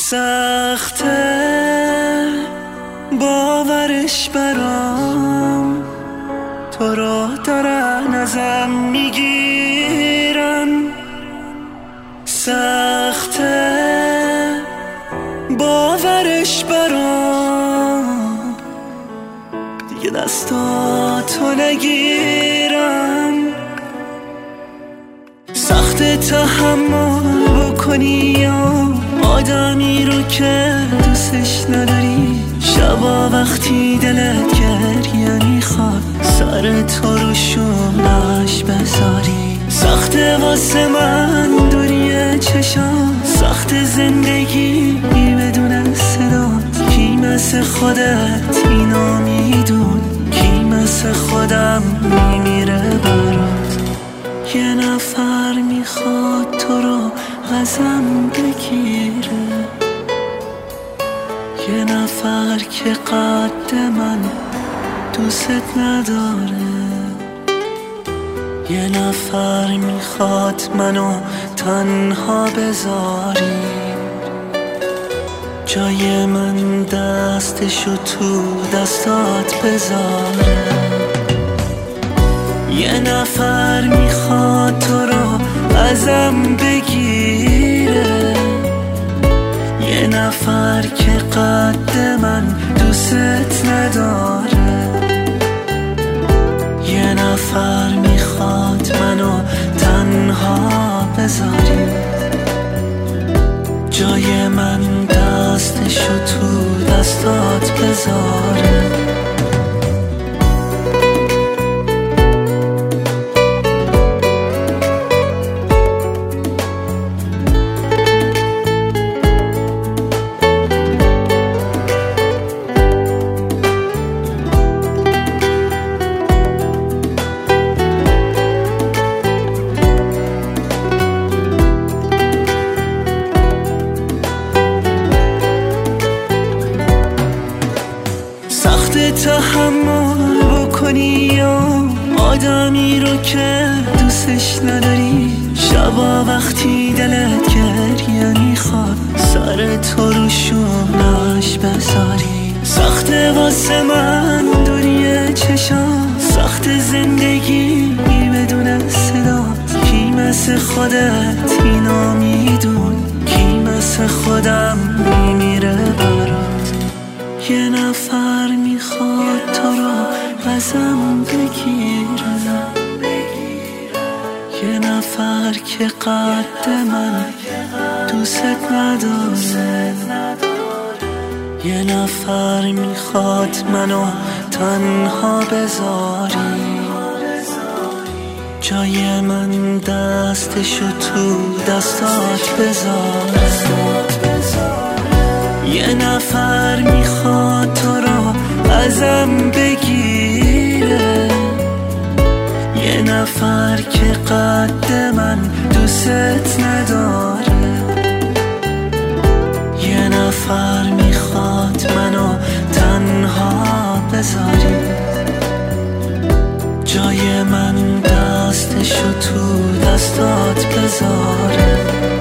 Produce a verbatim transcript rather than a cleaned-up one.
سخته باورش برام، تو رو دارن ازم میگیرن. سخته باورش برام، دیگه دستاتو نگیرم. سخته تحمل بکنی یا آدمی رو که دوستش نداری. شبا وقتی دلت گریه میخواد سر تو رو شونش بذاری. سخته واسه من دوری چشم، سخت زندگی بدون صدات. کی مثل خودت اینا میدون، کی مثل خودم میمیره برات. یه نفر میخواد تو رو ازم بگیره، یه نفر که قد من دوست نداره. یه نفر میخواد منو تنها بذاری، جای من دستشو تو دستات بذاره. یه نفر میخواد تو رو ازم بگیره، یه نفر که قد من دوست نداره. یه نفر میخواد منو تنها بذاری، جای من دستشو تو دستات بذاره. تحمل بکنی یا آدمی رو که دوستش نداری. شبا وقتی دلت گریه میخواد سر تو رو شونش بذاری. سخته واسه من دوری چشم، سخت زندگی بدون صدات. کی مثل خودت اینا میدون، کی مثل خودم میمیره برات. یه نفر میخواد تو رو ازم بگیره، یه نفر که قد من دوست نداره. یه نفر میخواد منو تنها بذاری، جای من دستشو تو دستات بذاره. یه نفر میخواد تو رو ازم بگیره، یه نفر که قد من دوست نداره. یه نفر میخواد منو تنها بذاری، جای من دستشو تو دستات بذاره.